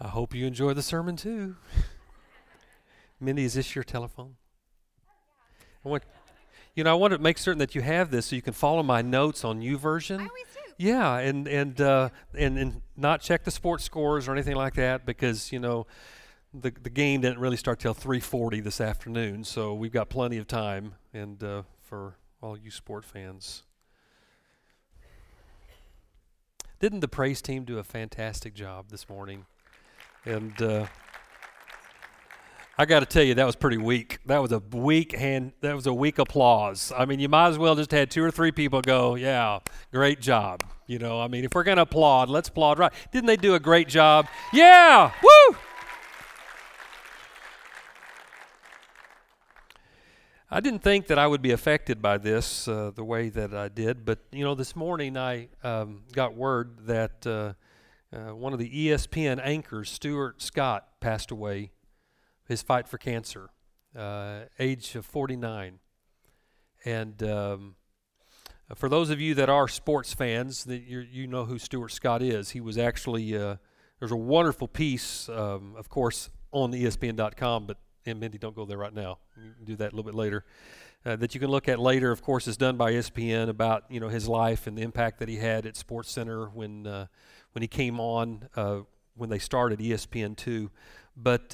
I hope you enjoy the sermon too. Mindy, is this your telephone? I want to make certain that you have this so you can follow my notes on YouVersion. I always do. Yeah, and not check the sports scores or anything like that because the game didn't really start till 3:40 this afternoon, so we've got plenty of time. And for all you sport fans, didn't the praise team do a fantastic job this morning? And I got to tell you, that was pretty weak. That was a weak applause. I mean, you might as well just had 2 or 3 people go, "Yeah, great job." I mean, if we're going to applaud, let's applaud right. Didn't they do a great job? Yeah, woo! I didn't think that I would be affected by this the way that I did, but this morning I got word that one of the ESPN anchors, Stuart Scott, passed away. His fight for cancer, age of 49. And for those of you that are sports fans, that you know who Stuart Scott is. He was actually, there's a wonderful piece, of course, on ESPN.com, but Mindy, don't go there right now. You can do that a little bit later. That you can look at later, of course, is done by ESPN about his life and the impact that he had at SportsCenter when he came on when they started ESPN2. But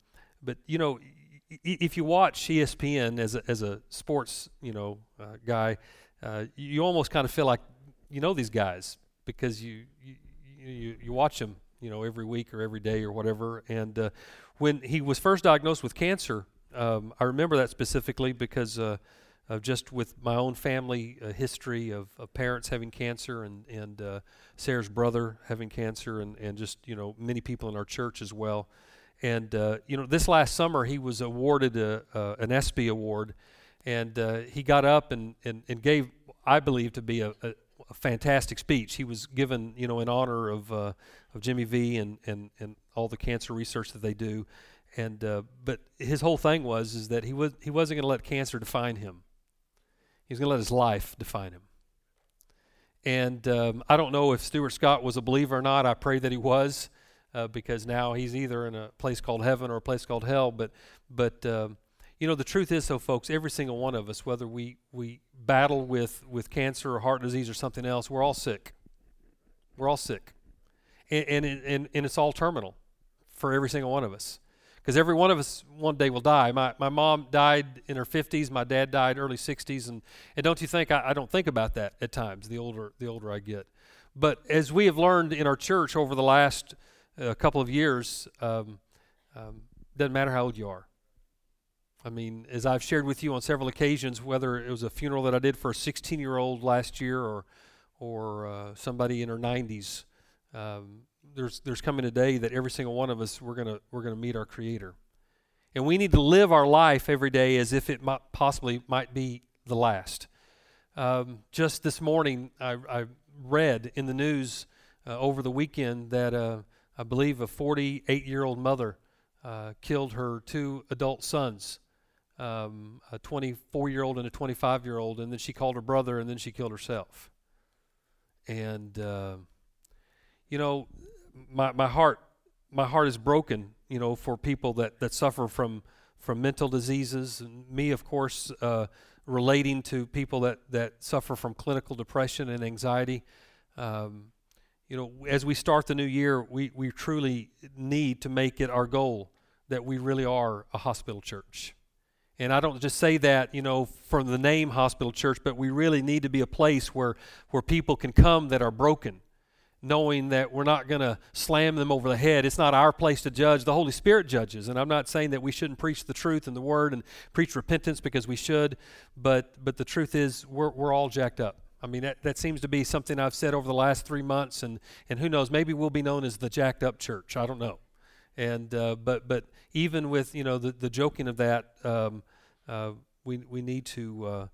if you watch ESPN as a sports guy, you almost kind of feel like these guys because you watch them every week or every day or whatever. And when he was first diagnosed with cancer, I remember that specifically because of just with my own family history of parents having cancer and Sarah's brother having cancer and just many people in our church as well. And this last summer he was awarded an ESPY award, and he got up and gave, I believe, to be a fantastic speech. He was given in honor of Jimmy V and all the cancer research that they do. And but his whole thing is that he wasn't going to let cancer define him. He was going to let his life define him. And I don't know if Stuart Scott was a believer or not. I pray that he was, because now he's either in a place called heaven or a place called hell. But the truth is, so folks, every single one of us, whether we battle with cancer or heart disease or something else, we're all sick. We're all sick, and it's all terminal for every single one of us. Because every one of us one day will die. My mom died in her 50s. My dad died early 60s. And don't you think, I don't think about that at times, the older I get. But as we have learned in our church over the last couple of years, doesn't matter how old you are. I mean, as I've shared with you on several occasions, whether it was a funeral that I did for a 16-year-old last year or somebody in her 90s, there's coming a day that every single one of us we're gonna meet our Creator, and we need to live our life every day as if it might be the last. Just this morning, I read in the news over the weekend that I believe a 48-year-old mother killed her 2 adult sons, a 24-year-old and a 25-year-old, and then she called her brother, and then she killed herself. And my heart is broken, for people that suffer from mental diseases, and me, of course, relating to people that suffer from clinical depression and anxiety. As we start the new year, we truly need to make it our goal that we really are a hospital church. And I don't just say that, from the name hospital church, but we really need to be a place where people can come that are broken, knowing that we're not going to slam them over the head. It's not our place to judge. The Holy Spirit judges. And I'm not saying that we shouldn't preach the truth and the Word and preach repentance, because we should, but the truth is we're all jacked up. I mean, that seems to be something I've said over the last 3 months, and who knows, maybe we'll be known as the jacked up church. I don't know. And but even with the joking of that, we need to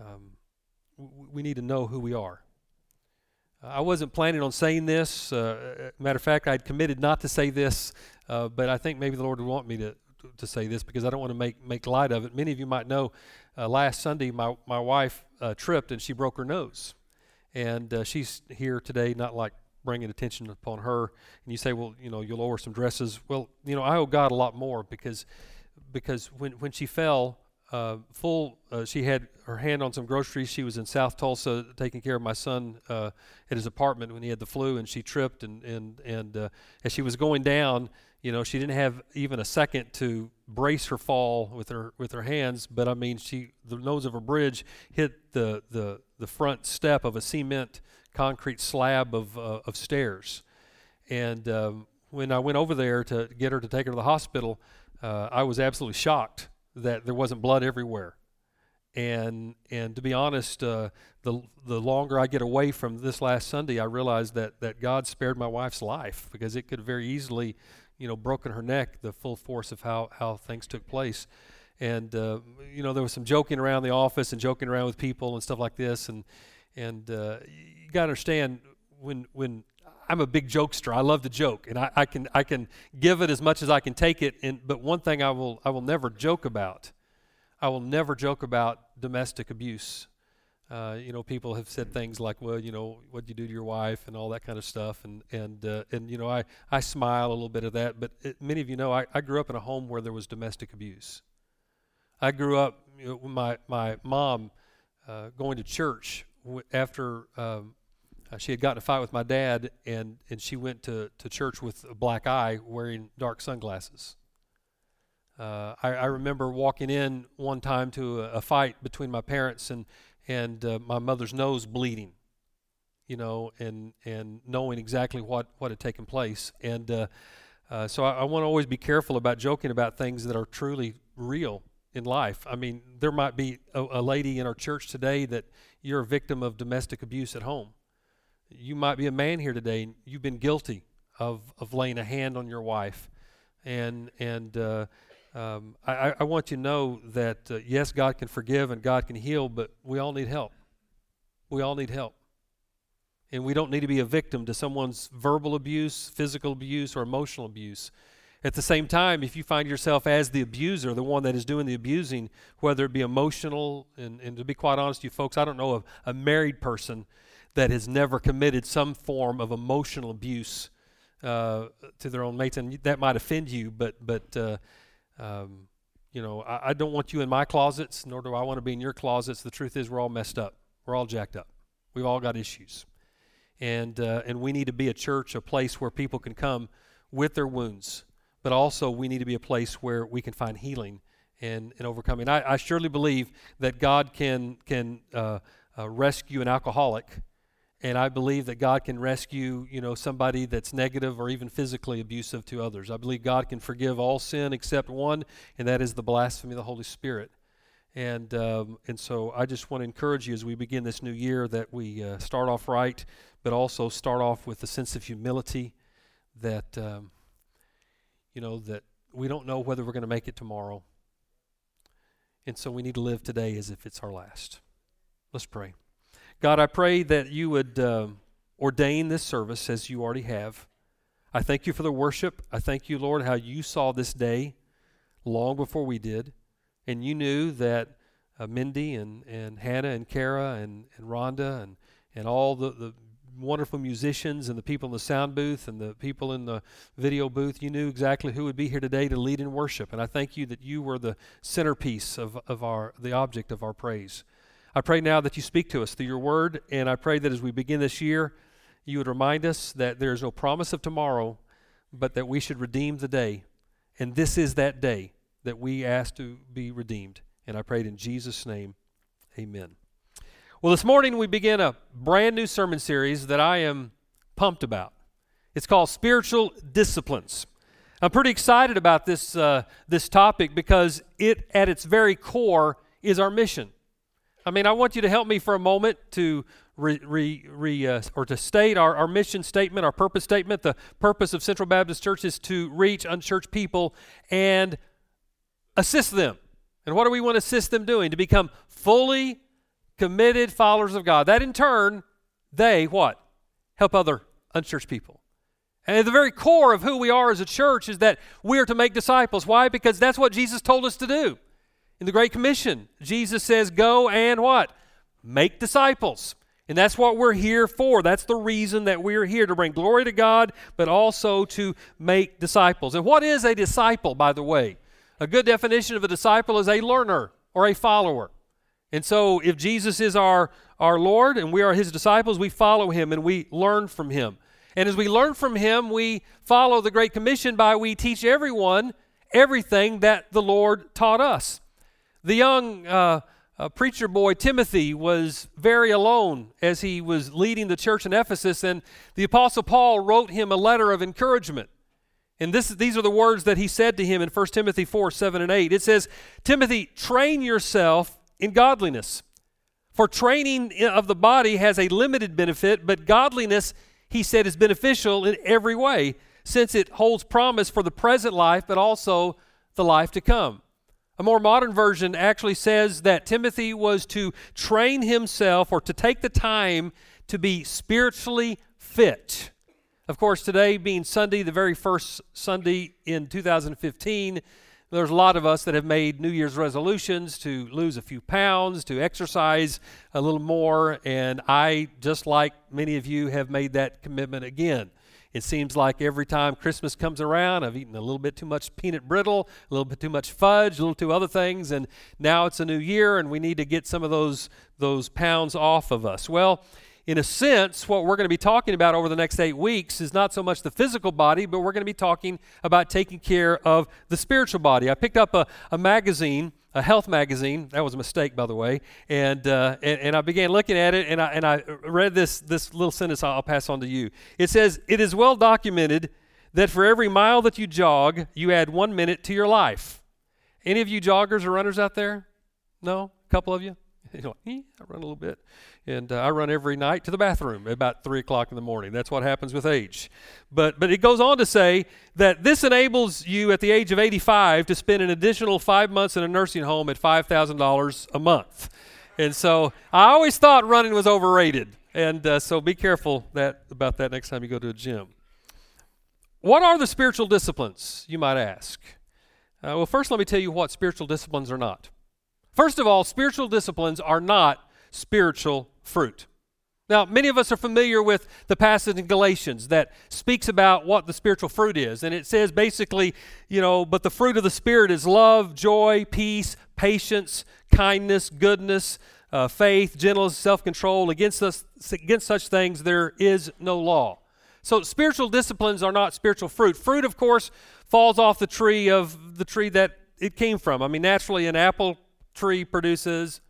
know who we are. I wasn't planning on saying this. Matter of fact, I'd committed not to say this, but I think maybe the Lord would want me to say this because I don't want to make light of it. Many of you might know last Sunday my wife tripped and she broke her nose. And she's here today, not like bringing attention upon her. And you say, well, you'll owe her some dresses. Well, I owe God a lot more because when she fell, she had her hand on some groceries. She was in South Tulsa taking care of my son at his apartment when he had the flu, and she tripped. And as she was going down, she didn't have even a second to brace her fall with her hands. But I mean, the nose of her bridge hit the front step of a cement concrete slab of stairs. And when I went over there to get her to take her to the hospital, I was absolutely shocked that there wasn't blood everywhere. And to be honest, the longer I get away from this last Sunday, I realized that God spared my wife's life, because it could have very easily, broken her neck, the full force of how things took place. And there was some joking around the office and joking around with people and stuff like this. And you got to understand, when I'm a big jokester, I love to joke, and I can give it as much as I can take it. But one thing I will never joke about. I will never joke about domestic abuse. People have said things like, well, what'd you do to your wife and all that kind of stuff. And I smile a little bit at that. But many of you know, I grew up in a home where there was domestic abuse. I grew up, my mom going to church after she had gotten in a fight with my dad, and she went to church with a black eye, wearing dark sunglasses. I remember walking in one time to a fight between my parents and my mother's nose bleeding, and knowing exactly what had taken place. And so I want to always be careful about joking about things that are truly real in life. I mean, there might be a lady in our church today that you're a victim of domestic abuse at home. You might be a man here today, and you've been guilty of laying a hand on your wife. And I want you to know that, yes, God can forgive and God can heal, but we all need help. We all need help. And we don't need to be a victim to someone's verbal abuse, physical abuse, or emotional abuse. At the same time, if you find yourself as the abuser, the one that is doing the abusing, whether it be emotional, and to be quite honest with you folks, I don't know of a married person that has never committed some form of emotional abuse to their own mates. And that might offend you, but I don't want you in my closets, nor do I want to be in your closets. The truth is, we're all messed up. We're all jacked up. We've all got issues. And we need to be a church, a place where people can come with their wounds. But also, we need to be a place where we can find healing and overcoming. I surely believe that God can rescue an alcoholic. And I believe that God can rescue, somebody that's negative or even physically abusive to others. I believe God can forgive all sin except one, and that is the blasphemy of the Holy Spirit. And so I just want to encourage you as we begin this new year that we start off right, but also start off with a sense of humility that, that we don't know whether we're going to make it tomorrow. And so we need to live today as if it's our last. Let's pray. God, I pray that you would ordain this service as you already have. I thank you for the worship. I thank you, Lord, how you saw this day long before we did. And you knew that Mindy and Hannah and Kara and Rhonda and all the wonderful musicians and the people in the sound booth and the people in the video booth, you knew exactly who would be here today to lead in worship. And I thank you that you were the centerpiece of the object of our praise. I pray now that you speak to us through your word, and I pray that as we begin this year, you would remind us that there is no promise of tomorrow, but that we should redeem the day. And this is that day that we ask to be redeemed. And I pray it in Jesus' name, amen. Well, this morning we begin a brand new sermon series that I am pumped about. It's called Spiritual Disciplines. I'm pretty excited about this topic because it, at its very core, is our mission. I mean, I want you to help me for a moment to to state our mission statement, our purpose statement. The purpose of Central Baptist Church is to reach unchurched people and assist them. And what do we want to assist them doing? To become fully committed followers of God. That in turn, they what? Help other unchurched people. And at the very core of who we are as a church is that we are to make disciples. Why? Because that's what Jesus told us to do. In the Great Commission, Jesus says, go and what? Make disciples. And that's what we're here for. That's the reason that we're here, to bring glory to God, but also to make disciples. And what is a disciple, by the way? A good definition of a disciple is a learner or a follower. And so if Jesus is our Lord and we are his disciples, we follow him and we learn from him. And as we learn from him, we follow the Great Commission by we teach everyone everything that the Lord taught us. The young preacher boy Timothy was very alone as he was leading the church in Ephesus, and the Apostle Paul wrote him a letter of encouragement. And these are the words that he said to him in 1 Timothy 4, 7 and 8. It says, "Timothy, train yourself in godliness. For training of the body has a limited benefit, but godliness, he said, is beneficial in every way, since it holds promise for the present life, but also the life to come." A more modern version actually says that Timothy was to train himself, or to take the time to be spiritually fit. Of course, today being Sunday, the very first Sunday in 2015, there's a lot of us that have made New Year's resolutions to lose a few pounds, to exercise a little more, and I, just like many of you, have made that commitment again. It seems like every time Christmas comes around, I've eaten a little bit too much peanut brittle, a little bit too much fudge, a little too other things, and now it's a new year, and we need to get some of those pounds off of us. Well, in a sense, what we're going to be talking about over the next 8 weeks is not so much the physical body, but we're going to be talking about taking care of the spiritual body. I picked up a magazine, a health magazine. That was a mistake, by the way. And I began looking at it, and I read this little sentence I'll pass on to you. It says, "It is well documented that for every mile that you jog, you add 1 minute to your life." Any of you joggers or runners out there? No? A couple of you? You're like, I run a little bit. And I run every night to the bathroom at about 3 o'clock in the morning. That's what happens with age. But it goes on to say that this enables you at the age of 85 to spend an additional 5 months in a nursing home at $5,000 a month. And so I always thought running was overrated. And so be careful about that next time you go to a gym. What are the spiritual disciplines, you might ask? Well, first let me tell you what spiritual disciplines are not. First of all, spiritual disciplines are not spiritual fruit. Now, many of us are familiar with the passage in Galatians that speaks about what the spiritual fruit is. And it says basically, but the fruit of the Spirit is love, joy, peace, patience, kindness, goodness, faith, gentleness, self-control. Against such things there is no law. So spiritual disciplines are not spiritual fruit. Fruit, of course, falls off the tree that it came from. I mean, naturally, an apple tree produces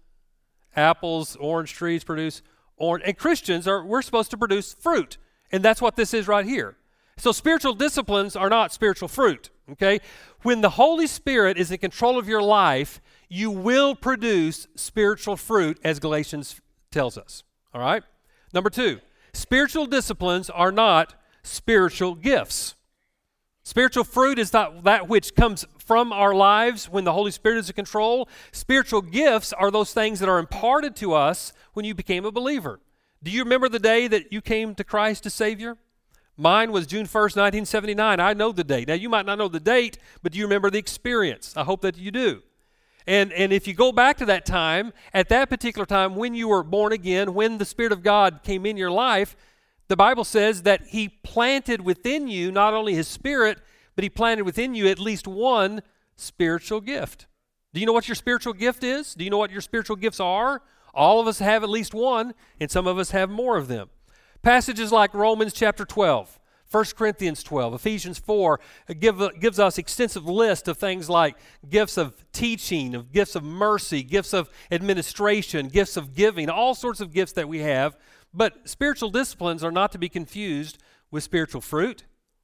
apples, orange trees produce orange, and we're supposed to produce fruit, and that's what this is right here. So spiritual disciplines are not spiritual fruit, okay? When the Holy Spirit is in control of your life, you will produce spiritual fruit, as Galatians tells us, all right? Number 2, spiritual disciplines are not spiritual gifts. Spiritual fruit is not that which comes from our lives when the Holy Spirit is in control. Spiritual gifts are those things that are imparted to us when you became a believer. Do you remember the day that you came to Christ as Savior? Mine was June 1st, 1979. I know the date. Now, you might not know the date, but do you remember the experience? I hope that you do. And if you go back to that time, at that particular time when you were born again, when the Spirit of God came in your life, the Bible says that He planted within you not only His Spirit, but He planted within you at least one spiritual gift. Do you know what your spiritual gift is? Do you know what your spiritual gifts are? All of us have at least one, and some of us have more of them. Passages like Romans chapter 12, 1 Corinthians 12, Ephesians 4 gives us extensive list of things like gifts of teaching, of gifts of mercy, gifts of administration, gifts of giving, all sorts of gifts that we have. But spiritual disciplines are not to be confused with spiritual fruit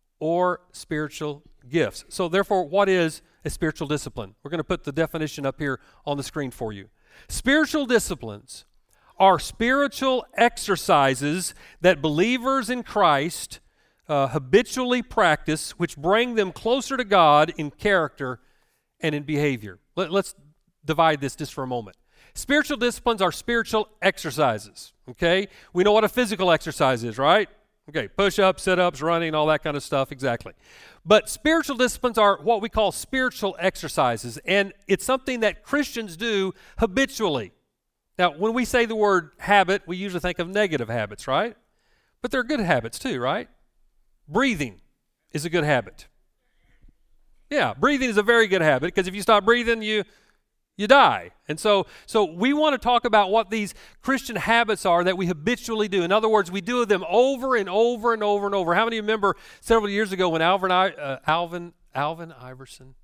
or spiritual gifts. So therefore, what is a spiritual discipline? We're going to put the definition up here on the screen for you. Spiritual disciplines are spiritual exercises that believers in Christ habitually practice, which bring them closer to God in character and in behavior. Let's divide this just for a moment. Spiritual disciplines are spiritual exercises, okay? We know what a physical exercise is, right? Okay, push-ups, sit-ups, running, all that kind of stuff, exactly. But spiritual disciplines are what we call spiritual exercises, and it's something that Christians do habitually. Now, when we say the word habit, we usually think of negative habits, right? But there are good habits too, right? Breathing is a good habit. Yeah, breathing is a very good habit because if you stop breathing, you die. And so we want to talk about what these Christian habits are that we habitually do. In other words, we do them over and over and over and over. How many remember several years ago when Alvin Iverson?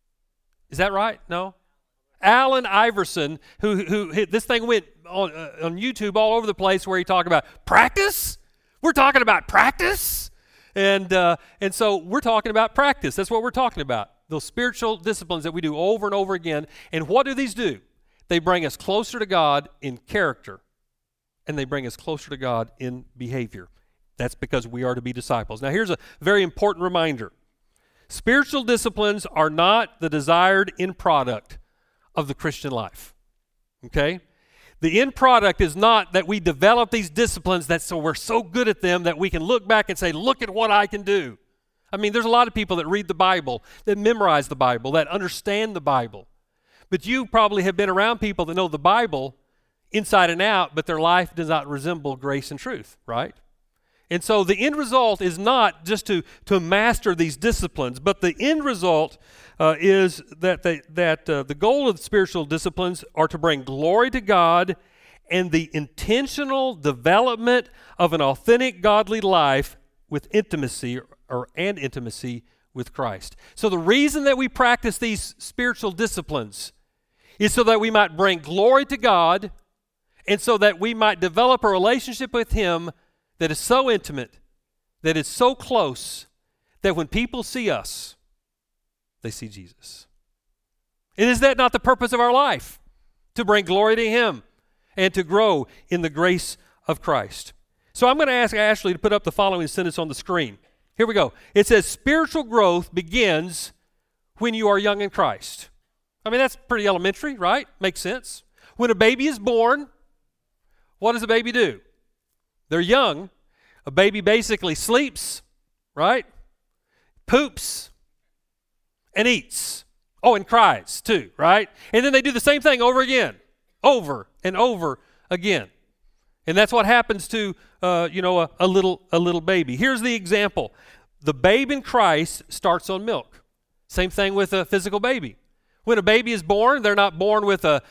Is that right? No? Allen Iverson, who this thing went on YouTube all over the place where he talked about practice. We're talking about practice. And so we're talking about practice. That's what we're talking about. Those spiritual disciplines that we do over and over again. And what do these do? They bring us closer to God in character, and they bring us closer to God in behavior. That's because we are to be disciples. Now, here's a very important reminder. Spiritual disciplines are not the desired end product of the Christian life. Okay? The end product is not that we develop these disciplines so we're so good at them that we can look back and say, look at what I can do. I mean, there's a lot of people that read the Bible, that memorize the Bible, that understand the Bible. But you probably have been around people that know the Bible inside and out, but their life does not resemble grace and truth, right? And so the end result is not just to master these disciplines, but the end result is that the goal of the spiritual disciplines are to bring glory to God and the intentional development of an authentic godly life with intimacy and intimacy with Christ. So the reason that we practice these spiritual disciplines is so that we might bring glory to God and so that we might develop a relationship with Him that is so intimate, that is so close, that when people see us, they see Jesus. And is that not the purpose of our life? To bring glory to Him and to grow in the grace of Christ. So I'm going to ask Ashley to put up the following sentence on the screen. Here we go. It says, spiritual growth begins when you are young in Christ. I mean, that's pretty elementary, right? Makes sense. When a baby is born, what does a baby do? They're young. A baby basically sleeps, right? Poops and eats. Oh, and cries too, right? And then they do the same thing over again, over and over again. And that's what happens to a little baby. Here's the example. The babe in Christ starts on milk. Same thing with a physical baby. When a baby is born, they're not born with a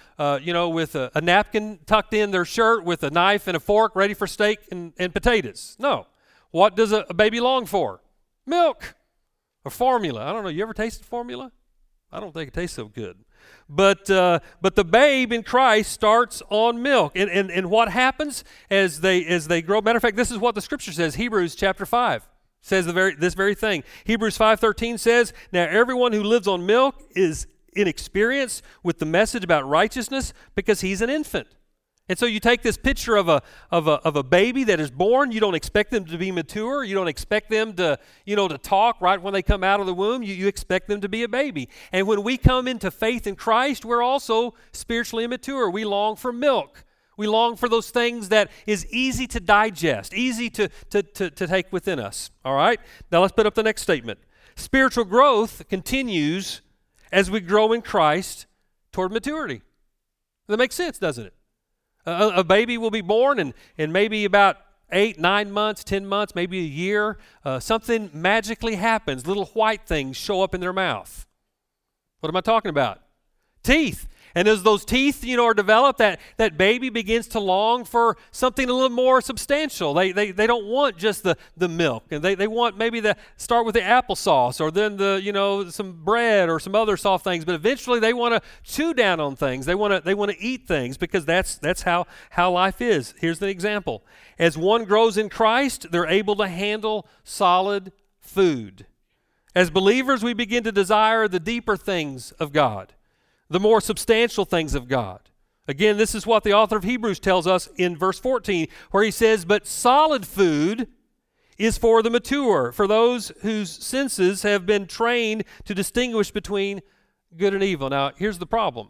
napkin tucked in their shirt with a knife and a fork ready for steak and potatoes. No. What does a baby long for? Milk or formula. I don't know. You ever tasted formula? I don't think it tastes so good. But the babe in Christ starts on milk. And what happens as they grow? Matter of fact, this is what the Scripture says. Hebrews chapter 5 says this very thing. Hebrews 5:13 says, now everyone who lives on milk is inexperienced with the message about righteousness because he's an infant. And so you take this picture of a baby that is born. You don't expect them to be mature. You don't expect them to talk right when they come out of the womb. You expect them to be a baby. And when we come into faith in Christ, we're also spiritually immature. We long for milk. We long for those things that is easy to digest, easy to take within us. All right? Now let's put up the next statement. Spiritual growth continues as we grow in Christ toward maturity. That makes sense, doesn't it? A baby will be born, and maybe about 8, 9 months, 10 months, maybe a year, something magically happens. Little white things show up in their mouth. What am I talking about? Teeth. And as those teeth, are developed, that baby begins to long for something a little more substantial. They don't want just the milk, and they want maybe to start with the applesauce, or then some bread or some other soft things. But eventually, they want to chew down on things. They want to eat things because that's how life is. Here's an example: as one grows in Christ, they're able to handle solid food. As believers, we begin to desire the deeper things of God, the more substantial things of God. Again, this is what the author of Hebrews tells us in verse 14, where he says, but solid food is for the mature, for those whose senses have been trained to distinguish between good and evil. Now, here's the problem.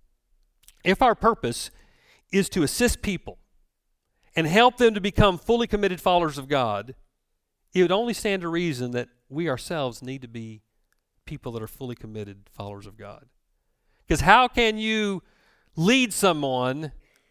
If our purpose is to assist people and help them to become fully committed followers of God, it would only stand to reason that we ourselves need to be people that are fully committed followers of God. Because how can you lead someone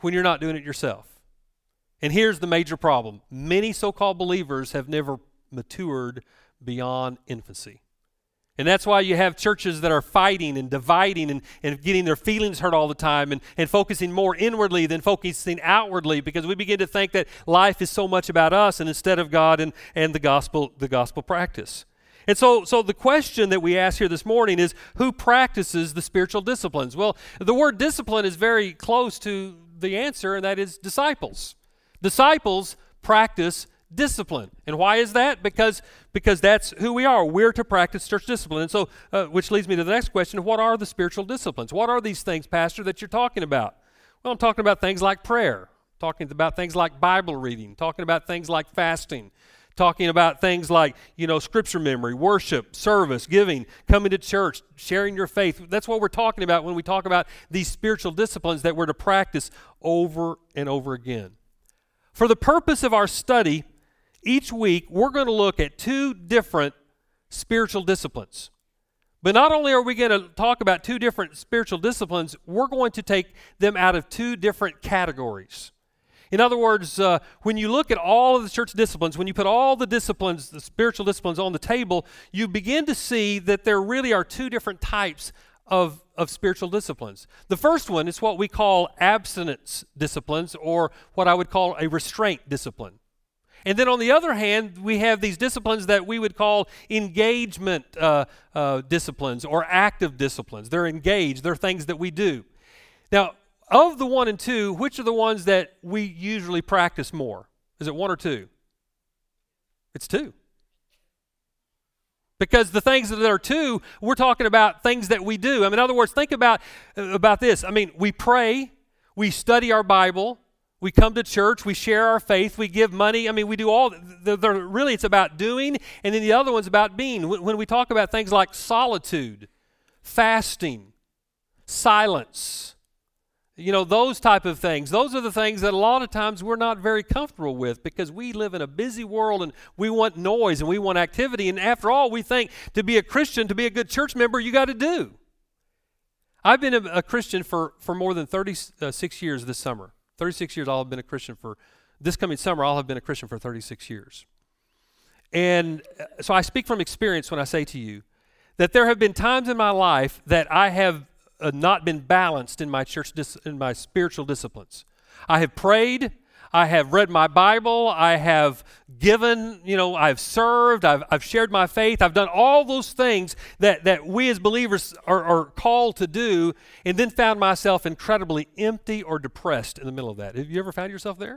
when you're not doing it yourself. And here's the major problem. Many so-called believers have never matured beyond infancy. And that's why you have churches that are fighting and dividing and getting their feelings hurt all the time and focusing more inwardly than focusing outwardly, because we begin to think that life is so much about us and instead of God and the gospel practice. And so the question that we ask here this morning is, who practices the spiritual disciplines? Well, the word discipline is very close to the answer, and that is disciples. Disciples practice discipline. And why is that? Because that's who we are. We're to practice church discipline. And so, which leads me to the next question, what are the spiritual disciplines? What are these things, Pastor, that you're talking about? Well, I'm talking about things like prayer, talking about things like Bible reading, talking about things like fasting, talking about things like, scripture memory, worship, service, giving, coming to church, sharing your faith. That's what we're talking about when we talk about these spiritual disciplines that we're to practice over and over again. For the purpose of our study, each week we're going to look at two different spiritual disciplines. But not only are we going to talk about two different spiritual disciplines, we're going to take them out of two different categories. In other words, when you look at all of the church disciplines, when you put all the disciplines, the spiritual disciplines on the table, you begin to see that there really are two different types of spiritual disciplines. The first one is what we call abstinence disciplines, or what I would call a restraint discipline. And then on the other hand, we have these disciplines that we would call engagement disciplines or active disciplines. They're engaged. They're things that we do. Now, of the 1 and 2, which are the ones that we usually practice more? Is it 1 or 2? It's 2. Because the things that are 2, we're talking about things that we do. In other words, think about this. We pray, we study our Bible, we come to church, we share our faith, we give money. We do all, really it's about doing, and then the other one's about being. When we talk about things like solitude, fasting, silence, those type of things, those are the things that a lot of times we're not very comfortable with, because we live in a busy world and we want noise and we want activity. And after all, we think to be a Christian, to be a good church member, you got to do. I've been a Christian for more than 36 years this summer. 36 years I'll have been a Christian for, this coming summer I'll have been a Christian for 36 years. And so I speak from experience when I say to you that there have been times in my life that I have not been balanced in my in my spiritual disciplines. I have prayed, I have read my Bible, I have given, I've served, I've shared my faith, I've done all those things that we as believers are called to do, and then found myself incredibly empty or depressed in the middle of that. Have you ever found yourself there?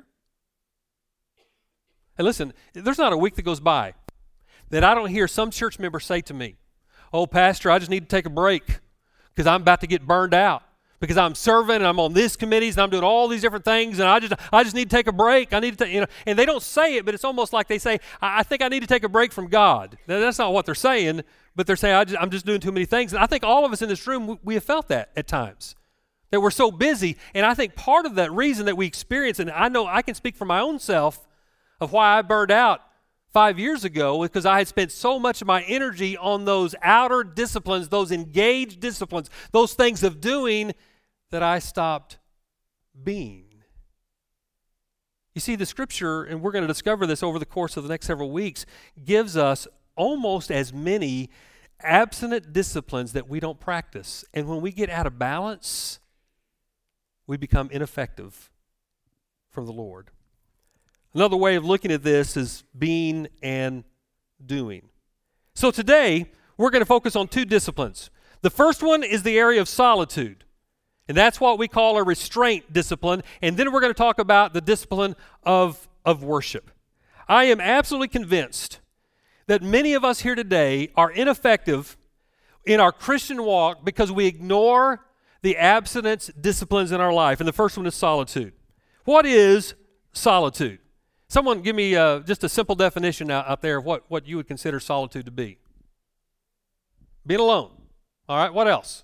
And listen, there's not a week that goes by that I don't hear some church member say to me, "Oh, Pastor, I just need to take a break because I'm about to get burned out. Because I'm serving and I'm on these committees and I'm doing all these different things, and I just need to take a break. I need to, and they don't say it, but it's almost like they say, I think I need to take a break from God. Now, that's not what they're saying, but they're saying, I'm just doing too many things. And I think all of us in this room, we have felt that at times, that we're so busy. And I think part of that reason that we experience, and I know I can speak for my own self of why I burned out 5 years ago, because I had spent so much of my energy on those outer disciplines, those engaged disciplines, those things of doing, that I stopped being. You see, the Scripture, and we're going to discover this over the course of the next several weeks, gives us almost as many abstinent disciplines that we don't practice. And when we get out of balance, we become ineffective from the Lord. Another way of looking at this is being and doing. So today, we're going to focus on two disciplines. The first one is the area of solitude. And that's what we call a restraint discipline. And then we're going to talk about the discipline of worship. I am absolutely convinced that many of us here today are ineffective in our Christian walk because we ignore the abstinence disciplines in our life. And the first one is solitude. What is solitude? Someone give me just a simple definition out there of what you would consider solitude to be. Being alone. All right, what else?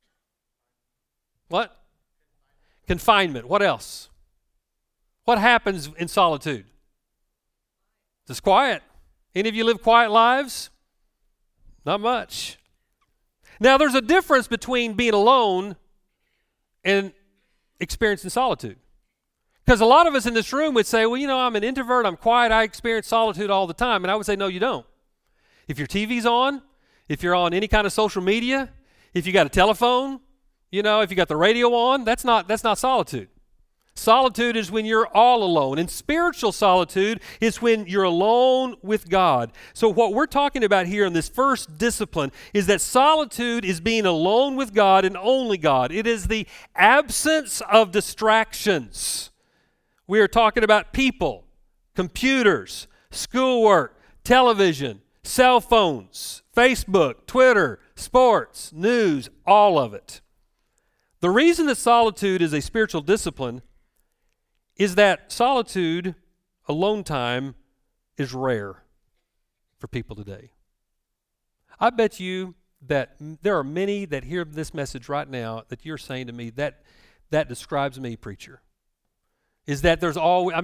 What? Confinement. What else? What happens in solitude? Just quiet. Any of you live quiet lives? Not much. Now, there's a difference between being alone and experiencing solitude. Because a lot of us in this room would say, well, I'm an introvert, I'm quiet, I experience solitude all the time. And I would say, no, you don't. If your TV's on, if you're on any kind of social media, if you got a telephone, if you got the radio on, that's not solitude. Solitude is when you're all alone. And spiritual solitude is when you're alone with God. So what we're talking about here in this first discipline is that solitude is being alone with God and only God. It is the absence of distractions. We are talking about people, computers, schoolwork, television, cell phones, Facebook, Twitter, sports, news, all of it. The reason that solitude is a spiritual discipline is that solitude, alone time, is rare for people today. I bet you that there are many that hear this message right now that you're saying to me, that describes me, preacher. Is that there's always,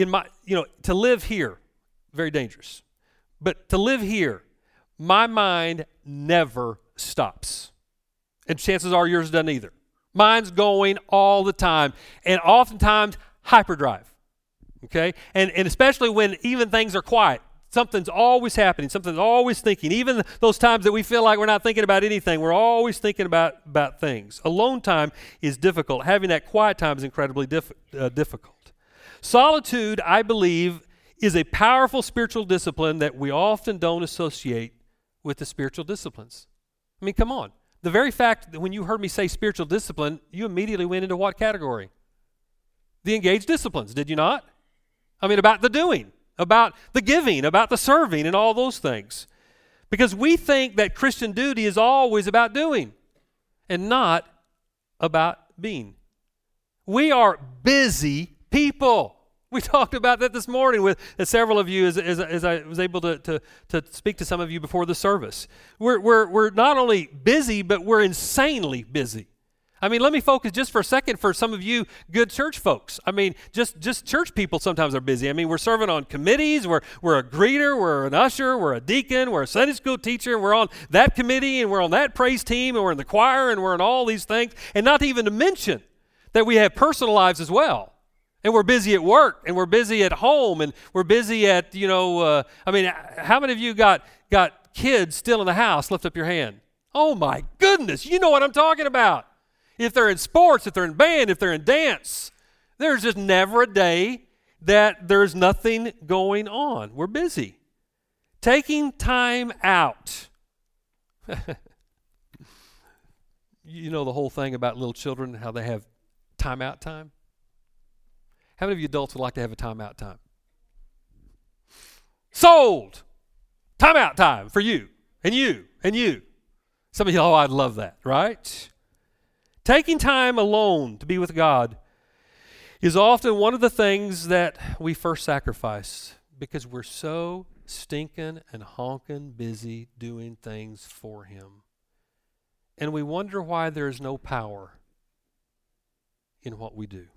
to live here, very dangerous. But to live here, my mind never stops. And chances are yours doesn't either. Mine's going all the time. And oftentimes, hyperdrive. Okay? And especially when even things are quiet. Something's always happening. Something's always thinking. Even those times that we feel like we're not thinking about anything, we're always thinking about things. Alone time is difficult. Having that quiet time is incredibly difficult. Solitude, I believe, is a powerful spiritual discipline that we often don't associate with the spiritual disciplines. I mean, come on. The very fact that when you heard me say spiritual discipline, you immediately went into what category? The engaged disciplines, did you not? About the doing, about the giving, about the serving, and all those things. Because we think that Christian duty is always about doing and not about being. We are busy people. We talked about that this morning with several of you as I was able to speak to some of you before the service. We're not only busy, but we're insanely busy. Let me focus just for a second for some of you good church folks. Just church people sometimes are busy. We're serving on committees. We're a greeter. We're an usher. We're a deacon. We're a Sunday school teacher. We're on that committee, and we're on that praise team, and we're in the choir, and we're in all these things. And not even to mention that we have personal lives as well. And we're busy at work, and we're busy at home, and we're busy at, how many of you got kids still in the house? Lift up your hand. Oh, my goodness. You know what I'm talking about. If they're in sports, if they're in band, if they're in dance, there's just never a day that there's nothing going on. We're busy. Taking time out. You know the whole thing about little children, how they have timeout time? How many of you adults would like to have a timeout time? Sold! Timeout time for you, and you, and you. Some of you, I'd love that, right? Taking time alone to be with God is often one of the things that we first sacrifice because we're so stinking and honking busy doing things for Him. And we wonder why there is no power in what we do.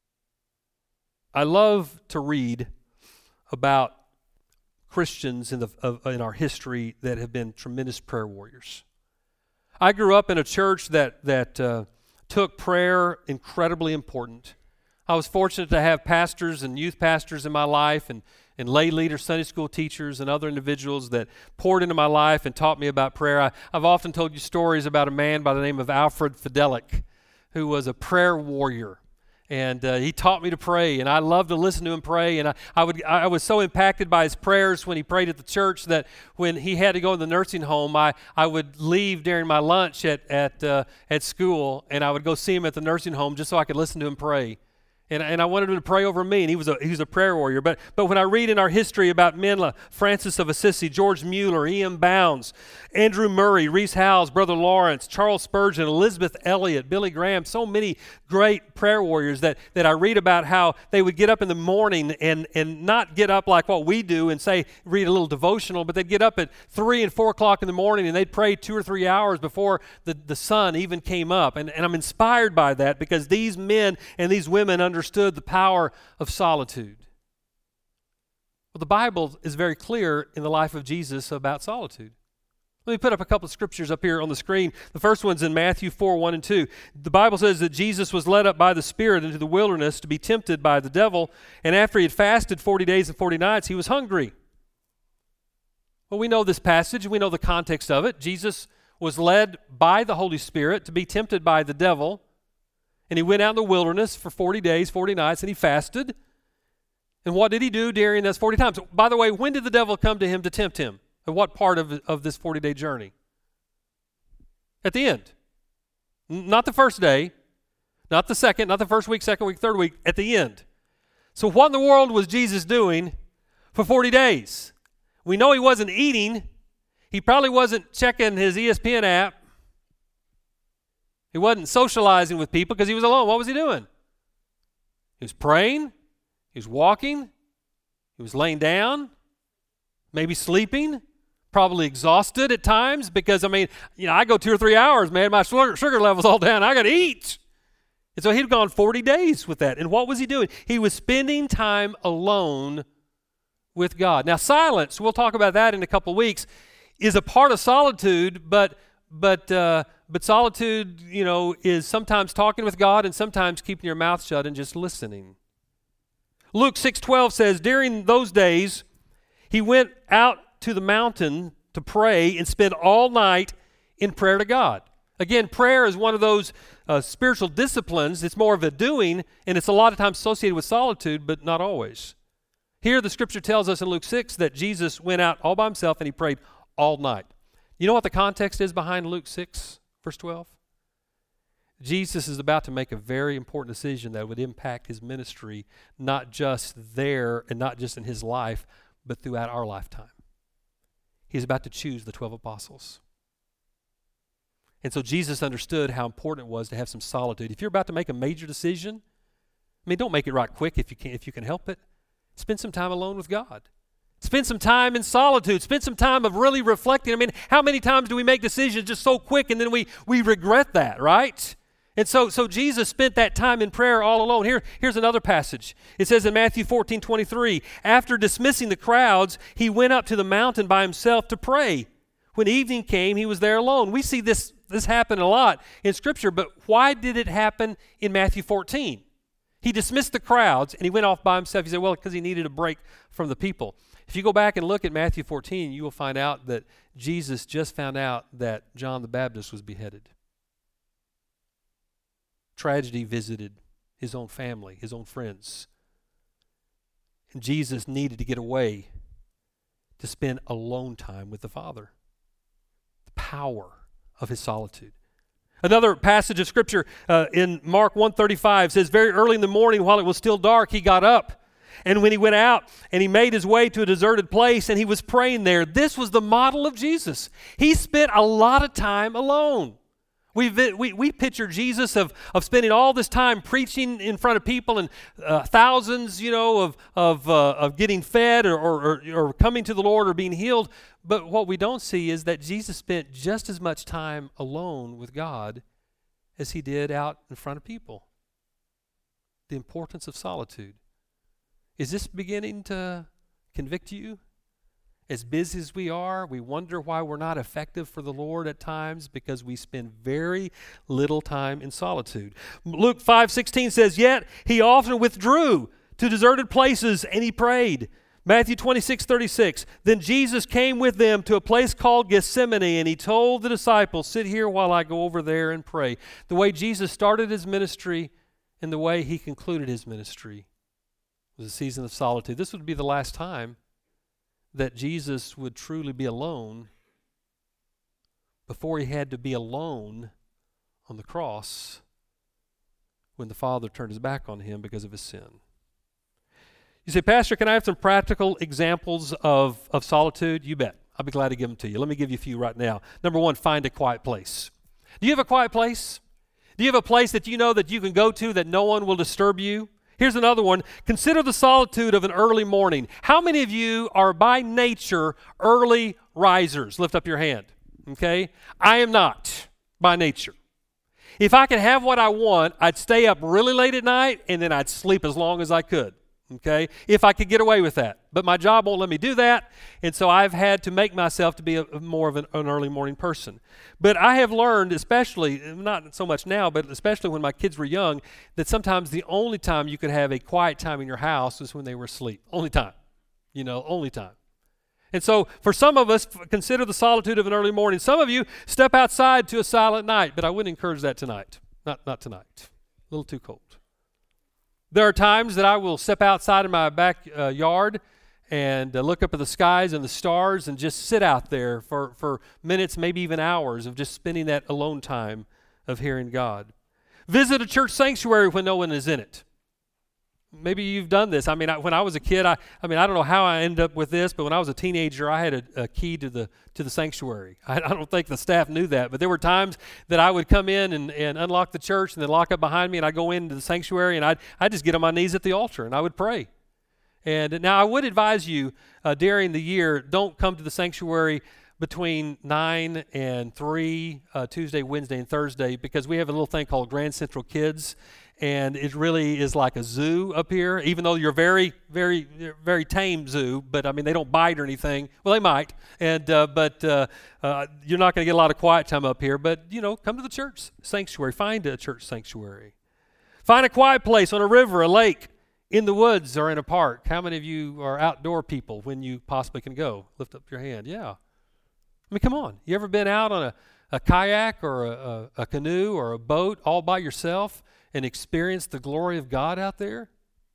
I love to read about Christians in our history that have been tremendous prayer warriors. I grew up in a church that took prayer incredibly important. I was fortunate to have pastors and youth pastors in my life and lay leaders, Sunday school teachers, and other individuals that poured into my life and taught me about prayer. I've often told you stories about a man by the name of Alfred Fidelic, who was a prayer warrior. And he taught me to pray, and I loved to listen to him pray. And I was so impacted by his prayers when he prayed at the church that when he had to go in the nursing home, I would leave during my lunch at school, and I would go see him at the nursing home just so I could listen to him pray. And I wanted him to pray over me, and he was a prayer warrior. But when I read in our history about men like Francis of Assisi, George Mueller, E.M. Bounds, Andrew Murray, Rees Howells, Brother Lawrence, Charles Spurgeon, Elizabeth Elliot, Billy Graham, so many great prayer warriors that I read about how they would get up in the morning and not get up like what we do and say, read a little devotional, but they'd get up at 3 and 4 o'clock in the morning and they'd pray 2 or 3 hours before the sun even came up. And I'm inspired by that because these men and these women understood the power of solitude. Well, the Bible is very clear in the life of Jesus about solitude. Let me put up a couple of scriptures up here on the screen. The first one's in Matthew 4, 1 and 2. The Bible says that Jesus was led up by the Spirit into the wilderness to be tempted by the devil, and after he had fasted 40 days and 40 nights, he was hungry. Well, we know this passage. We know the context of it. Jesus was led by the Holy Spirit to be tempted by the devil, and he went out in the wilderness for 40 days, 40 nights, and he fasted. And what did he do during those 40 times? By the way, when did the devil come to him to tempt him? At what part of this 40-day journey? At the end. Not the first day, not the second, not the first week, second week, third week, at the end. So what in the world was Jesus doing for 40 days? We know he wasn't eating. He probably wasn't checking his ESPN app. He wasn't socializing with people because he was alone. What was he doing? He was praying. He was walking. He was laying down. Maybe sleeping. Probably exhausted at times because, I go 2 or 3 hours, man. My sugar level's all down. I got to eat. And so he'd gone 40 days with that. And what was he doing? He was spending time alone with God. Now, silence, we'll talk about that in a couple of weeks, is a part of solitude, but solitude, is sometimes talking with God and sometimes keeping your mouth shut and just listening. Luke 6:12 says, during those days, he went out to the mountain to pray and spend all night in prayer to God. Again, prayer is one of those spiritual disciplines. It's more of a doing, and it's a lot of times associated with solitude, but not always. Here, the scripture tells us in Luke 6 that Jesus went out all by himself and he prayed all night. You know what the context is behind Luke 6, verse 12? Jesus is about to make a very important decision that would impact his ministry, not just there and not just in his life, but throughout our lifetime. He's about to choose the 12 apostles. And so Jesus understood how important it was to have some solitude. If you're about to make a major decision, don't make it right quick if you can help it. Spend some time alone with God. Spend some time in solitude. Spend some time of really reflecting. How many times do we make decisions just so quick and then we regret that, right? And so Jesus spent that time in prayer all alone. Here's another passage. It says in Matthew 14:23, after dismissing the crowds, he went up to the mountain by himself to pray. When evening came, he was there alone. We see this happen a lot in Scripture, but why did it happen in Matthew 14? He dismissed the crowds and he went off by himself. He said, well, because he needed a break from the people. If you go back and look at Matthew 14, you will find out that Jesus just found out that John the Baptist was beheaded. Tragedy visited his own family, his own friends. And Jesus needed to get away to spend alone time with the Father. The power of his solitude. Another passage of Scripture in Mark 1:35 says, very early in the morning while it was still dark, he got up. And when he went out and he made his way to a deserted place and he was praying there, this was the model of Jesus. He spent a lot of time alone. We picture Jesus of spending all this time preaching in front of people and thousands, of getting fed or coming to the Lord or being healed. But what we don't see is that Jesus spent just as much time alone with God as he did out in front of people. The importance of solitude. Is this beginning to convict you? As busy as we are, we wonder why we're not effective for the Lord at times because we spend very little time in solitude. Luke 5:16 says, yet he often withdrew to deserted places and he prayed. Matthew 26:36, then Jesus came with them to a place called Gethsemane and he told the disciples, sit here while I go over there and pray. The way Jesus started his ministry and the way he concluded his ministry was a season of solitude. This would be the last time that Jesus would truly be alone before he had to be alone on the cross when the Father turned his back on him because of his sin. You say, Pastor, can I have some practical examples of solitude? You bet. I'll be glad to give them to you. Let me give you a few right now. Number one, find a quiet place. Do you have a quiet place? Do you have a place that you know that you can go to that no one will disturb you? Here's another one. Consider the solitude of an early morning. How many of you are by nature early risers? Lift up your hand. Okay? I am not by nature. If I could have what I want, I'd stay up really late at night and then I'd sleep as long as I could. okay, if I could get away with that. But my job won't let me do that, and so I've had to make myself to be more of an early morning person. But I have learned, especially, not so much now, but especially when my kids were young, that sometimes the only time you could have a quiet time in your house was when they were asleep. Only time. Only time. And so for some of us, consider the solitude of an early morning. Some of you step outside to a silent night, but I wouldn't encourage that tonight. Not tonight. A little too cold. There are times that I will step outside in my backyard and look up at the skies and the stars and just sit out there for minutes, maybe even hours of just spending that alone time of hearing God. Visit a church sanctuary when no one is in it. Maybe you've done this. I mean, when I was a kid, I don't know how I ended up with this, but when I was a teenager, I had a key to the sanctuary. I don't think the staff knew that, but there were times that I would come in and unlock the church and then lock up behind me, and I'd go into the sanctuary, and I'd just get on my knees at the altar, and I would pray. And now I would advise you during the year, don't come to the sanctuary between 9 and 3, Tuesday, Wednesday, and Thursday, because we have a little thing called Grand Central Kids, and it really is like a zoo up here, even though you're very, very, very tame zoo, but I mean, they don't bite or anything. Well, they might, but you're not going to get a lot of quiet time up here, but, come to the church sanctuary. Find a church sanctuary. Find a quiet place on a river, a lake, in the woods, or in a park. How many of you are outdoor people when you possibly can go? Lift up your hand. Yeah. I mean, come on. You ever been out on a kayak or a canoe or a boat all by yourself and experienced the glory of God out there?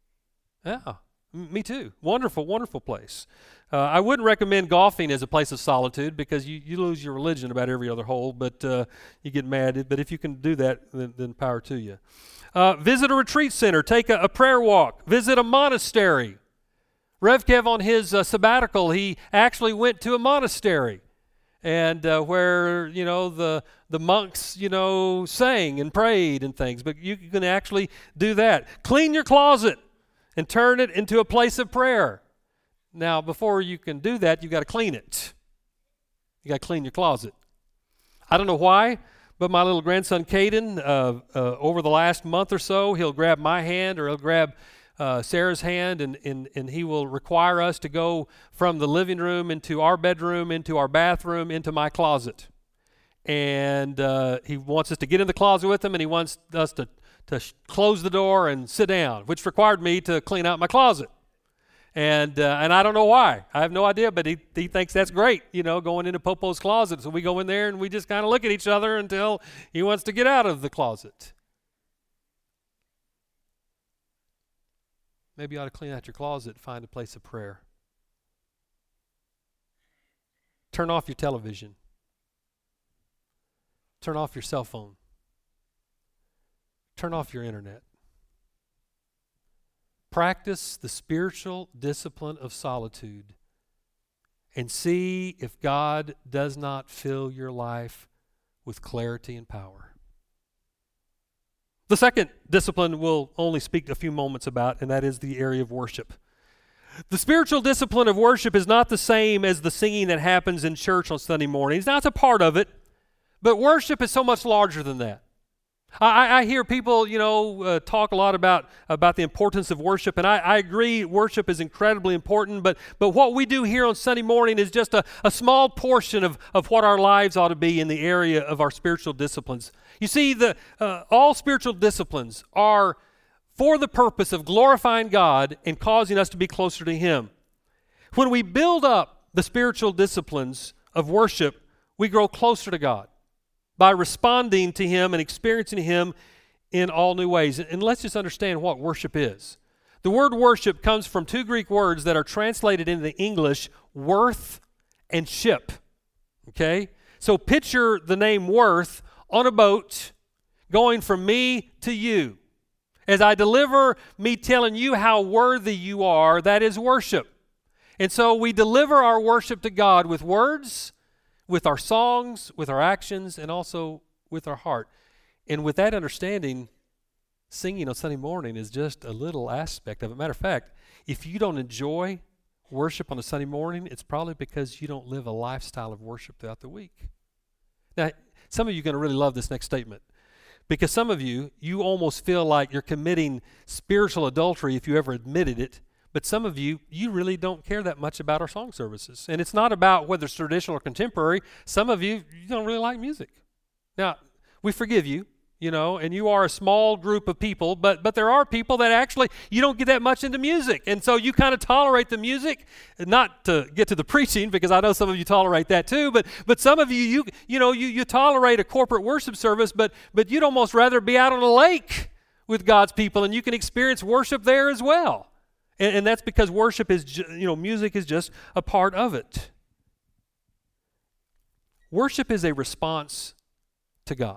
Yeah, me too. Wonderful, wonderful place. I wouldn't recommend golfing as a place of solitude because you lose your religion about every other hole, but you get mad. But if you can do that, then power to you. Visit a retreat center. Take a prayer walk. Visit a monastery. Rev Kev, on his sabbatical, he actually went to a monastery. And where, the monks, sang and prayed and things. But you can actually do that. Clean your closet and turn it into a place of prayer. Now, before you can do that, you've got to clean it. You got to clean your closet. I don't know why, but my little grandson, Caden, over the last month or so, he'll grab my hand or he'll grab Sarah's hand, and he will require us to go from the living room into our bedroom, into our bathroom, into my closet. And he wants us to get in the closet with him, and he wants us to close the door and sit down, which required me to clean out my closet. And I don't know why. I have no idea, but he thinks that's great, going into Popo's closet. So we go in there, and we just kind of look at each other until he wants to get out of the closet. Maybe you ought to clean out your closet, find a place of prayer. Turn off your television. Turn off your cell phone. Turn off your internet. Practice the spiritual discipline of solitude and see if God does not fill your life with clarity and power. The second discipline we'll only speak a few moments about, and that is the area of worship. The spiritual discipline of worship is not the same as the singing that happens in church on Sunday mornings. Now, it's a part of it, but worship is so much larger than that. I hear people, talk a lot about the importance of worship, and I agree worship is incredibly important, but what we do here on Sunday morning is just a small portion of what our lives ought to be in the area of our spiritual disciplines. You see, all spiritual disciplines are for the purpose of glorifying God and causing us to be closer to Him. When we build up the spiritual disciplines of worship, we grow closer to God by responding to Him and experiencing Him in all new ways. And let's just understand what worship is. The word worship comes from two Greek words that are translated into English, worth and ship. Okay? So picture the name worth on a boat going from me to you. As I deliver me telling you how worthy you are, that is worship. And so we deliver our worship to God with words, with our songs, with our actions, and also with our heart. And with that understanding, singing on Sunday morning is just a little aspect of it. Matter of fact, if you don't enjoy worship on a Sunday morning, it's probably because you don't live a lifestyle of worship throughout the week. Now, some of you are going to really love this next statement. Because some of you almost feel like you're committing spiritual adultery if you ever admitted it. But some of you really don't care that much about our song services. And it's not about whether it's traditional or contemporary. Some of you don't really like music. Now, we forgive you, and you are a small group of people, but there are people that actually, you don't get that much into music. And so you kind of tolerate the music, not to get to the preaching, because I know some of you tolerate that too, but some of you tolerate a corporate worship service, but you'd almost rather be out on a lake with God's people, and you can experience worship there as well. And that's because worship is, music is just a part of it. Worship is a response to God.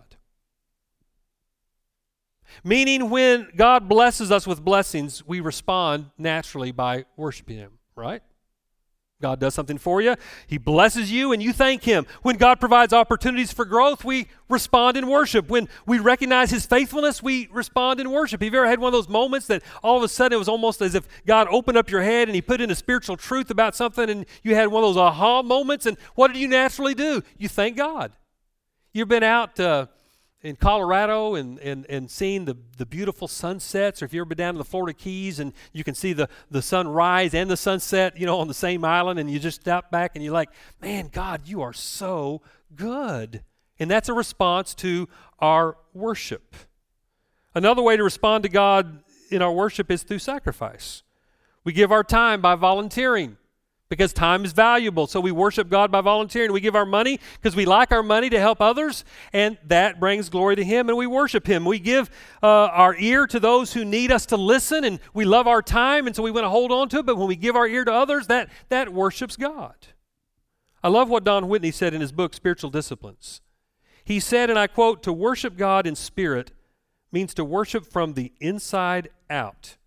Meaning when God blesses us with blessings, we respond naturally by worshiping Him, right? God does something for you. He blesses you and you thank Him. When God provides opportunities for growth, we respond in worship. When we recognize His faithfulness, we respond in worship. Have you ever had one of those moments that all of a sudden it was almost as if God opened up your head and He put in a spiritual truth about something and you had one of those aha moments, and what did you naturally do? You thank God. You've been out in Colorado and seeing the beautiful sunsets, or if you've ever been down to the Florida Keys and you can see the sunrise and the sunset, on the same island, and you just step back and you're like, man, God, you are so good. And that's a response to our worship. Another way to respond to God in our worship is through sacrifice. We give our time by volunteering, because time is valuable. So we worship God by volunteering. We give our money because we like our money to help others, and that brings glory to Him, and we worship Him. We give our ear to those who need us to listen, and we love our time, and so we want to hold on to it. But when we give our ear to others, that worships God. I love what Don Whitney said in his book, Spiritual Disciplines. He said, and I quote, "To worship God in spirit means to worship from the inside out.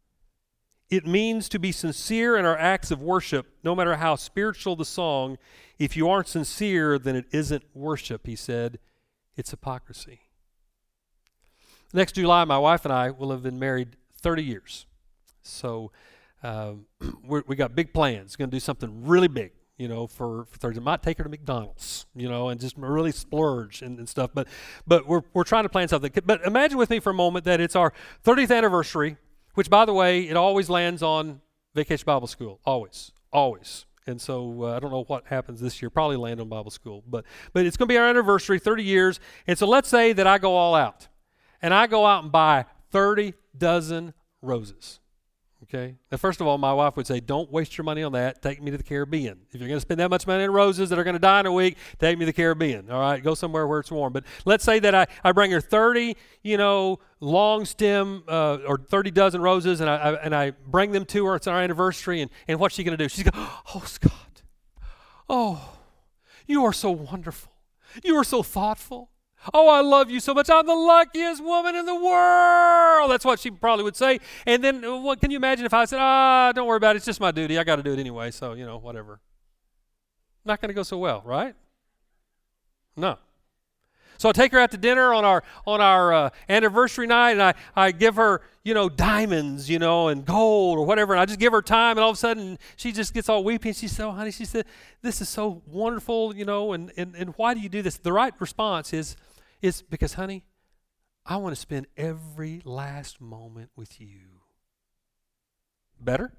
It means to be sincere in our acts of worship, no matter how spiritual the song. If you aren't sincere, then it isn't worship," he said. It's hypocrisy. Next July, my wife and I will have been married 30 years. So we got big plans. Going to do something really big, for 30. I might take her to McDonald's, and just really splurge and stuff. But we're trying to plan something. But imagine with me for a moment that it's our 30th anniversary, which, by the way, it always lands on Vacation Bible School. Always. And so I don't know what happens this year. Probably land on Bible School. But it's going to be our anniversary, 30 years. And so let's say that I go all out. And I go out and buy 30 dozen roses. Okay? Now, first of all, my wife would say, don't waste your money on that. Take me to the Caribbean. If you're going to spend that much money on roses that are going to die in a week, take me to the Caribbean. All right? Go somewhere where it's warm. But let's say that I bring her 30, long stem or 30 dozen roses, and I bring them to her. It's our anniversary. And what's she going to do? She's going, "Oh, Scott. Oh, you are so wonderful. You are so thoughtful. Oh, I love you so much. I'm the luckiest woman in the world." That's what she probably would say. And then what can you imagine if I said, don't worry about it. It's just my duty. I got to do it anyway. So, whatever. Not going to go so well, right? No. So I take her out to dinner on our anniversary night, and I give her, diamonds, and gold or whatever, and I just give her time, and all of a sudden she just gets all weepy, and she said, "Oh, honey," she said, "this is so wonderful, and why do you do this?" The right response is because, honey, I want to spend every last moment with you. Better?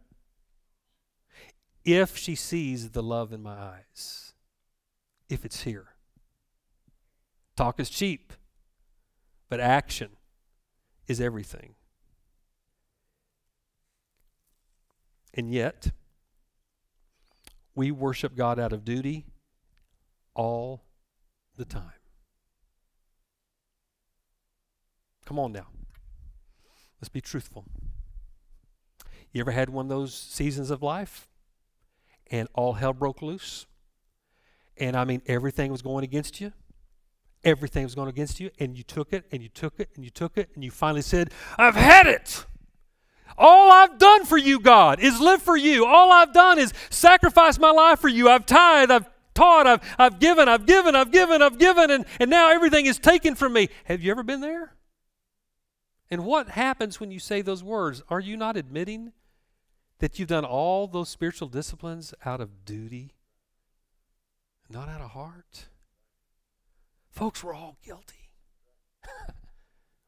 If she sees the love in my eyes, if it's here. Talk is cheap, but action is everything. And yet, we worship God out of duty all the time. Come on now. Let's be truthful. You ever had one of those seasons of life and all hell broke loose? And I mean, everything was going against you. Everything was going against you, and you took it, and you took it, and you took it, and you finally said, "I've had it. All I've done for you, God, is live for you. All I've done is sacrifice my life for you. I've tithed, I've taught, I've given, and now everything is taken from me." Have you ever been there? And what happens when you say those words? Are you not admitting that you've done all those spiritual disciplines out of duty, not out of heart? Folks, we're all guilty.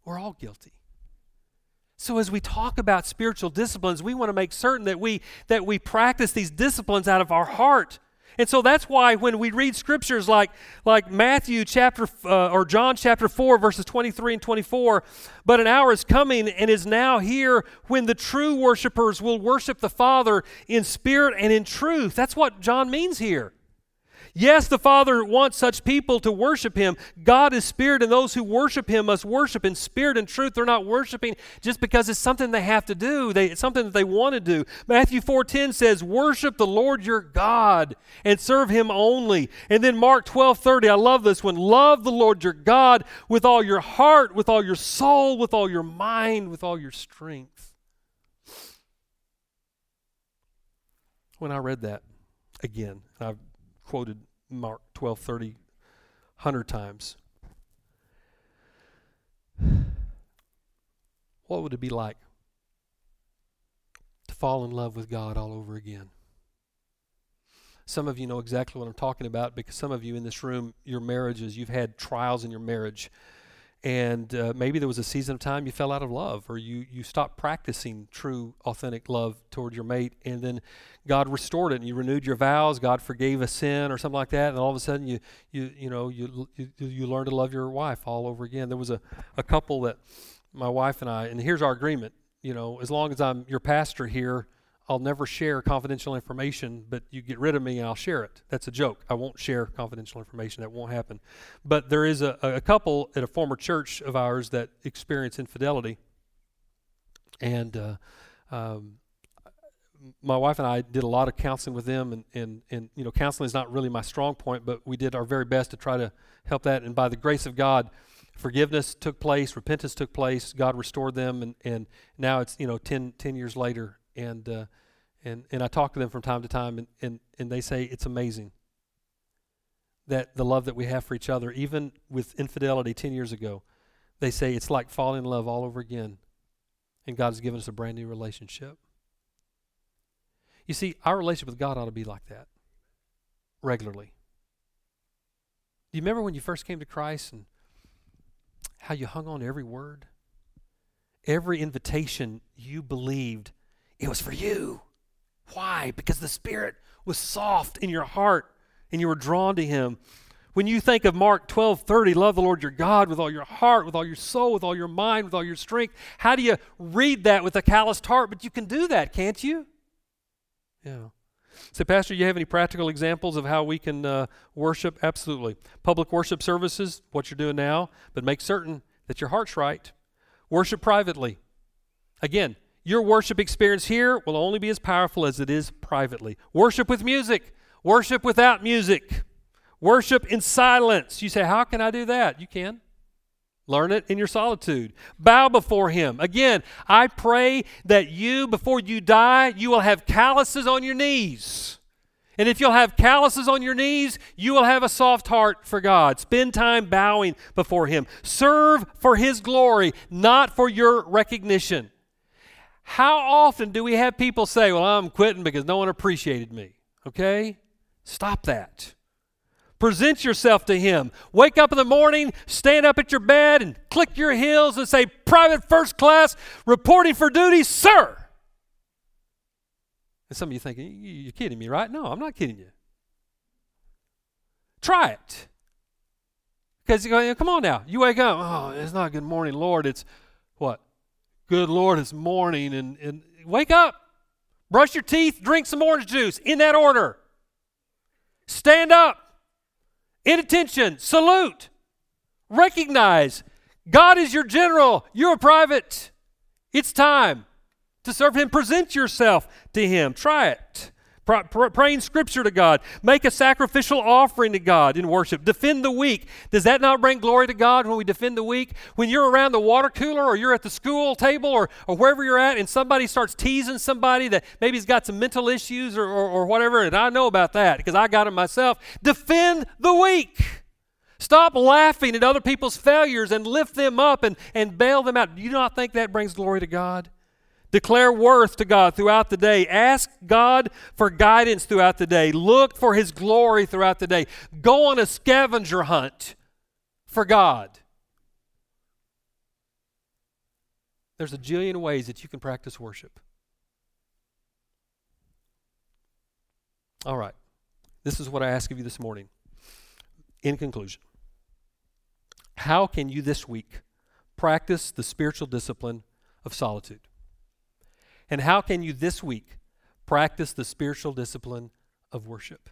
We're all guilty. So as we talk about spiritual disciplines, we want to make certain that we practice these disciplines out of our heart. And so that's why when we read scriptures like Matthew or John chapter 4, verses 23 and 24, but an hour is coming and is now here when the true worshipers will worship the Father in spirit and in truth. That's what John means here. Yes, the Father wants such people to worship Him. God is spirit, and those who worship Him must worship in spirit and truth. They're not worshiping just because it's something they have to do. It's something that they want to do. Matthew 4:10 says, worship the Lord your God and serve Him only. And then Mark 12:30, I love this one. Love the Lord your God with all your heart, with all your soul, with all your mind, with all your strength. When I read that again, I've quoted Mark 12:30 100 times. What would it be like to fall in love with God all over again? Some of you know exactly what I'm talking about because some of you in this room, your marriages, you've had trials in your marriage. And maybe there was a season of time you fell out of love or you stopped practicing true, authentic love toward your mate, and then God restored it and you renewed your vows, God forgave a sin or something like that, and all of a sudden you learn to love your wife all over again. There was a couple that my wife and I, and here's our agreement, as long as I'm your pastor here, I'll never share confidential information, but you get rid of me and I'll share it. That's a joke. I won't share confidential information. That won't happen. But there is a couple at a former church of ours that experienced infidelity. And my wife and I did a lot of counseling with them. And counseling is not really my strong point, but we did our very best to try to help that. And by the grace of God, forgiveness took place, repentance took place, God restored them. And now it's, 10 years later. And I talk to them from time to time, and they say it's amazing that the love that we have for each other, even with infidelity 10 years ago, they say it's like falling in love all over again, and God has given us a brand new relationship. You see, our relationship with God ought to be like that, regularly. Do you remember when you first came to Christ and how you hung on to every word? Every invitation you believed it was for you. Why? Because the Spirit was soft in your heart and you were drawn to Him. When you think of Mark 12:30, love the Lord your God with all your heart, with all your soul, with all your mind, with all your strength. How do you read that with a calloused heart? But you can do that, can't you? Yeah. Say, Pastor, you have any practical examples of how we can worship? Absolutely. Public worship services, what you're doing now, but make certain that your heart's right. Worship privately. Again, your worship experience here will only be as powerful as it is privately. Worship with music. Worship without music. Worship in silence. You say, how can I do that? You can. Learn it in your solitude. Bow before Him. Again, I pray that you, before you die, you will have calluses on your knees. And if you'll have calluses on your knees, you will have a soft heart for God. Spend time bowing before Him. Serve for His glory, not for your recognition. How often do we have people say, well, I'm quitting because no one appreciated me? Okay? Stop that. Present yourself to Him. Wake up in the morning, stand up at your bed, and click your heels and say, Private First Class, reporting for duty, sir. And some of you thinking, you're kidding me, right? No, I'm not kidding you. Try it. Because you go, come on now. You wake up, oh, it's not good morning, Lord. It's what? Good Lord, it's morning, and wake up, brush your teeth, drink some orange juice, in that order. Stand up, in attention, salute, recognize God is your general, you're a private. It's time to serve Him. Present yourself to Him. Try it. Praying Scripture to God. Make a sacrificial offering to God in worship. Defend the weak. Does that not bring glory to God when we defend the weak? When you're around the water cooler or you're at the school table or wherever you're at and somebody starts teasing somebody that maybe has got some mental issues or whatever, and I know about that because I got them myself. Defend the weak. Stop laughing at other people's failures and lift them up and bail them out. Do you not think that brings glory to God? Declare worth to God throughout the day. Ask God for guidance throughout the day. Look for His glory throughout the day. Go on a scavenger hunt for God. There's a jillion ways that you can practice worship. All right. This is what I ask of you this morning. In conclusion, how can you this week practice the spiritual discipline of solitude? And how can you this week practice the spiritual discipline of worship?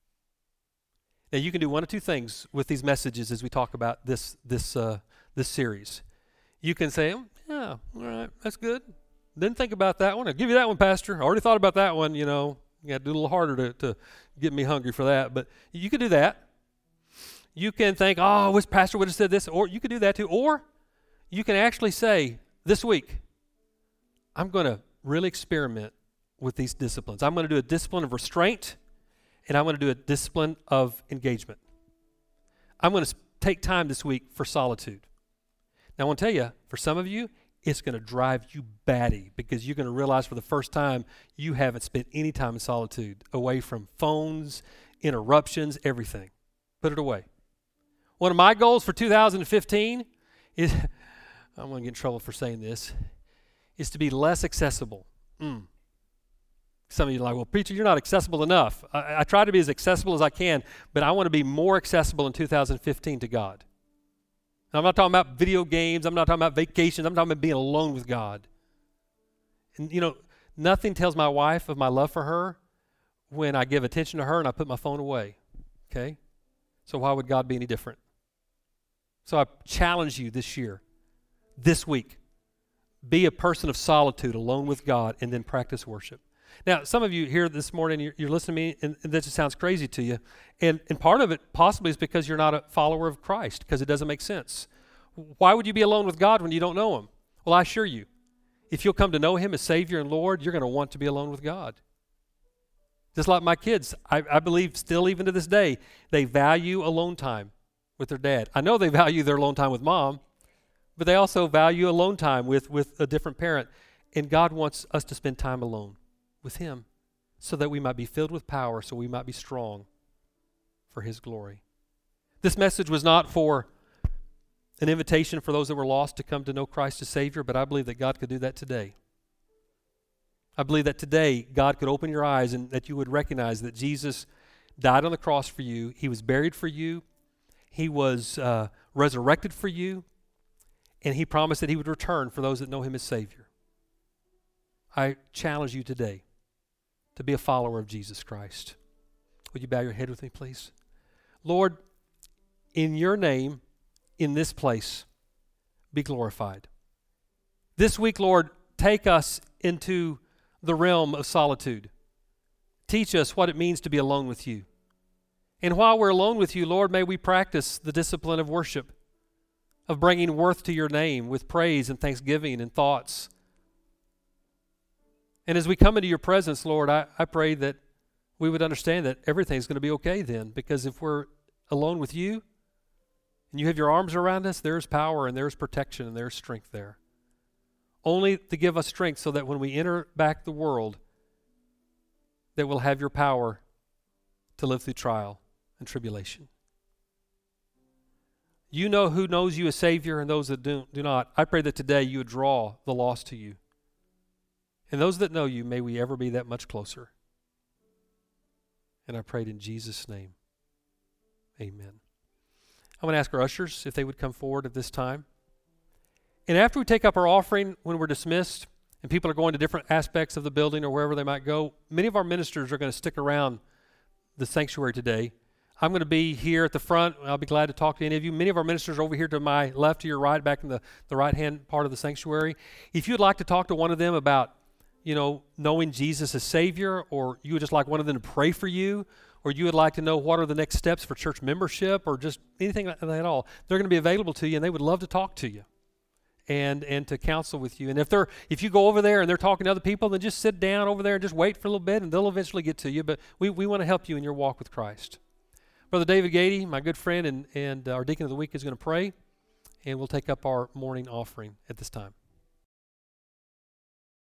Now, you can do one of two things with these messages as we talk about this series. You can say, yeah, all right, that's good. Didn't think about that one. I'll give you that one, Pastor. I already thought about that one, you know. You got to do a little harder to get me hungry for that. But you can do that. You can think, oh, I wish Pastor would have said this. Or you could do that too. Or you can actually say, this week, I'm going to really experiment with these disciplines. I'm going to do a discipline of restraint, and I'm going to do a discipline of engagement. I'm going to take time this week for solitude. Now, I want to tell you, for some of you, it's going to drive you batty because you're going to realize for the first time you haven't spent any time in solitude, away from phones, interruptions, everything. Put it away. One of my goals for 2015 is, I'm going to get in trouble for saying this, is to be less accessible. Some of you are like, well, preacher, you're not accessible enough. I try to be as accessible as I can, but I want to be more accessible in 2015 to God. And I'm not talking about video games. I'm not talking about vacations. I'm talking about being alone with God. And, you know, nothing tells my wife of my love for her when I give attention to her and I put my phone away. Okay? So why would God be any different? So I challenge you this year, this week, be a person of solitude, alone with God, and then practice worship. Now, some of you here this morning, you're listening to me, and this just sounds crazy to you. And part of it possibly is because you're not a follower of Christ, because it doesn't make sense. Why would you be alone with God when you don't know Him? Well, I assure you, if you'll come to know Him as Savior and Lord, you're going to want to be alone with God. Just like my kids, I believe still even to this day, they value alone time with their dad. I know they value their alone time with mom, but they also value alone time with a different parent. And God wants us to spend time alone with Him so that we might be filled with power, so we might be strong for His glory. This message was not for an invitation for those that were lost to come to know Christ as Savior, but I believe that God could do that today. I believe that today God could open your eyes and that you would recognize that Jesus died on the cross for you. He was buried for you. He was resurrected for you. And He promised that He would return for those that know Him as Savior. I challenge you today to be a follower of Jesus Christ. Would you bow your head with me, please? Lord, in Your name, in this place, be glorified. This week, Lord, take us into the realm of solitude. Teach us what it means to be alone with You. And while we're alone with You, Lord, may we practice the discipline of worship, of bringing worth to Your name with praise and thanksgiving and thoughts. And as we come into Your presence, Lord, I pray that we would understand that everything's going to be okay then, because if we're alone with You and You have Your arms around us, there's power and there's protection and there's strength there. Only to give us strength so that when we enter back the world, that we'll have Your power to live through trial and tribulation. You know who knows You as Savior and those that do not. I pray that today You would draw the lost to You. And those that know You, may we ever be that much closer. And I prayed in Jesus' name. Amen. I'm going to ask our ushers if they would come forward at this time. And after we take up our offering, when we're dismissed, and people are going to different aspects of the building or wherever they might go, many of our ministers are going to stick around the sanctuary today. I'm going to be here at the front. I'll be glad to talk to any of you. Many of our ministers are over here to my left, to your right, back in the right-hand part of the sanctuary. If you'd like to talk to one of them about, knowing Jesus as Savior, or you would just like one of them to pray for you, or you would like to know what are the next steps for church membership, or just anything like that at all, they're going to be available to you, and they would love to talk to you and to counsel with you. And if you go over there and they're talking to other people, then just sit down over there and just wait for a little bit, and they'll eventually get to you. But we want to help you in your walk with Christ. Brother David Gady, my good friend and our deacon of the week, is going to pray, and we'll take up our morning offering at this time.